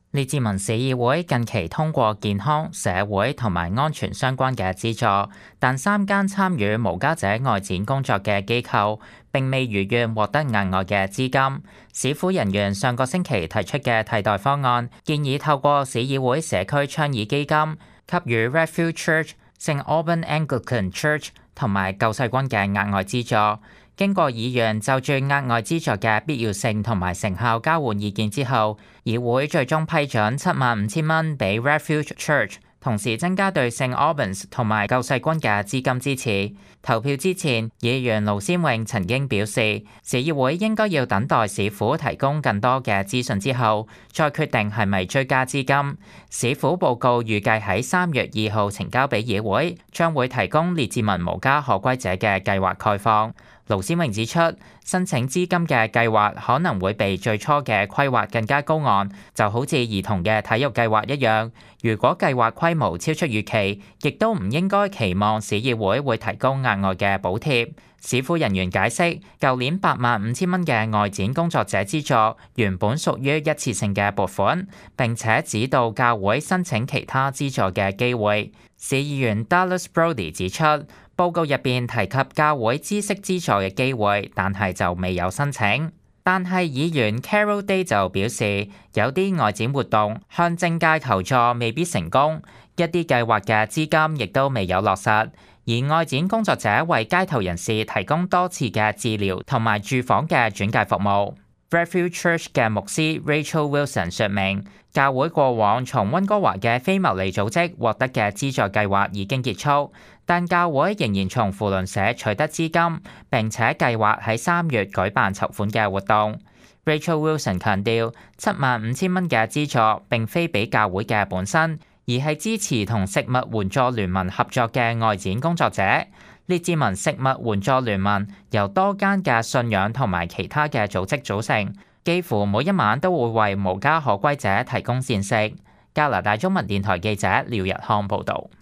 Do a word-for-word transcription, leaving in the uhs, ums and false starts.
列治文市議會近期通過健康、社會同埋安全相關嘅資助，但三間參與無家者外展工作嘅機構並未如願獲得額外嘅資金。市府人員上個星期提出嘅替代方案，建議透過市議會社區倡議基金，給予 Redfield Church、聖 Alban Anglican Church 同埋救世軍嘅額外資助。經過議員就住額外資助嘅必要性同埋成效交換意見之後，議會最終批准七萬五千蚊俾 Redfield Church， 同時增加對聖 Albans 同埋救世軍嘅資金支持。投票之前，議員盧先穎曾經表示，市議會應該要等待市府提供更多嘅資訊之後，再決定係咪追加資金。市府報告預計喺三月二號呈交俾議會，將會提供列治文無家可歸者嘅計劃概況。盧先穎指出，申請資金嘅計劃可能會比最初嘅規劃更加高昂，就好似兒童嘅體育計劃一樣。如果計劃規模超出預期，亦都唔應該期望市議會會提供額外嘅補貼。市府人員解釋，舊年八萬五千蚊嘅外展工作者資助原本屬於一次性嘅撥款，並且指導教會申請其他資助嘅機會。市議員 Dallas Brody 指出，報告入邊提及教會知識資助嘅機會，但係就未有申請。但係議員 Carol Day 就表示，有啲外展活動向政界求助未必成功，一啲計劃嘅資金亦都未有落實。而外展工作者為街頭人士提供多次嘅治療同埋住房嘅轉介服務。Redfield Church 嘅牧師 Rachel Wilson 說明，教會過往從溫哥華嘅非牟利組織獲得嘅資助計劃已經結束，但教會仍然從扶輪社取得資金，並且計劃喺三月舉辦籌款嘅活動。Rachel Wilson 強調，七萬五千蚊嘅資助並非俾教會嘅本身，而係支持同食物援助聯盟合作嘅外展工作者。列治文食物援助聯盟由多間嘅信仰同埋其他嘅組織組成，幾乎每一晚都會為無家可歸者提供膳食。加拿大中文電台記者廖日康報導。